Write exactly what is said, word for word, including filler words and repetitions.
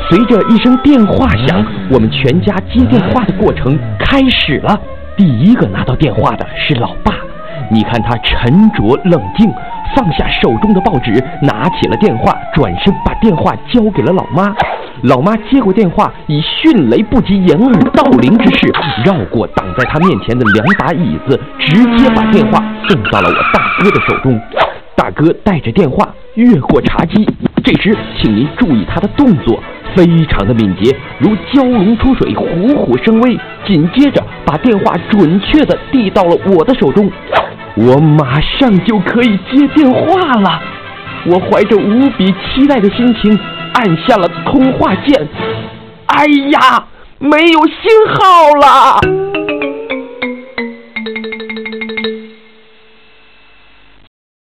随着一声电话响，我们全家接电话的过程开始了。第一个拿到电话的是老爸，你看他沉着冷静，放下手中的报纸，拿起了电话，转身把电话交给了老妈。老妈接过电话，以迅雷不及掩耳盗铃之势，绕过挡在他面前的两把椅子，直接把电话送到了我大哥的手中。大哥带着电话越过茶几，这时请您注意他的动作，非常的敏捷，如蛟龙出水，虎虎生威。紧接着把电话准确地递到了我的手中，我马上就可以接电话了。我怀着无比期待的心情按下了通话键，哎呀，没有信号了。